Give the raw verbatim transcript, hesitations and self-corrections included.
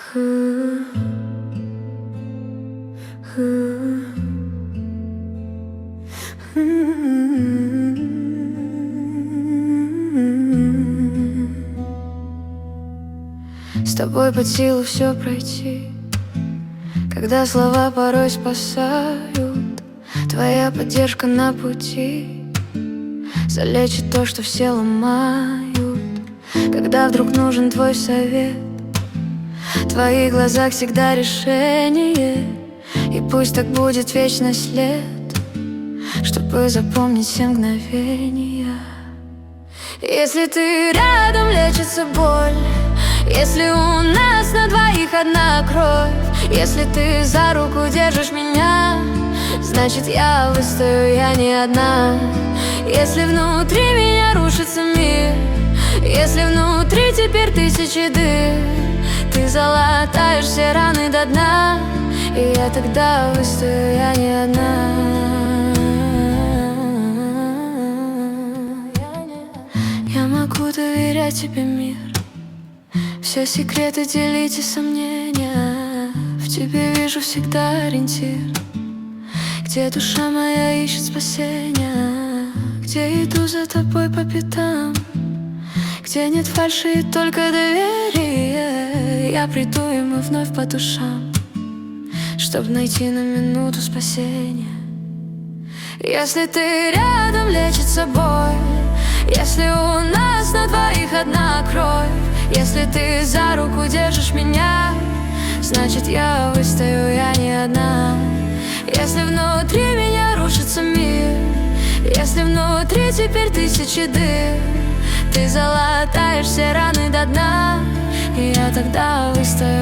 С тобой под силу все пройти, когда слова порой спасают. Твоя поддержка на пути залечит то, что все ломают. Когда вдруг нужен твой совет, в твоих глазах всегда решение. И пусть так будет вечность лет, чтобы запомнить все мгновения. Если ты рядом, лечится боль. Если у нас на двоих одна кровь. Если ты за руку держишь меня, значит я выстою, я не одна. Если внутри меня рушится мир, если внутри теперь тысячи дыр, ты залатаешь все раны до дна, и я тогда выстою, я не одна. Я могу доверять тебе, мир. Все секреты делить и сомнения. В тебе вижу всегда ориентир, где душа моя ищет спасения, где иду за тобой по пятам, где нет фальши и только доверие. Я приду, и мы вновь по душам, чтоб найти на минуту спасения. Если ты рядом, лечится боль. Если у нас на двоих одна кровь. Если ты за руку держишь меня, значит я выстою, я не одна. Если внутри меня рушится мир, если внутри теперь тысячи дыр, ты залатаешь все раны до дна, и я тогда выстою.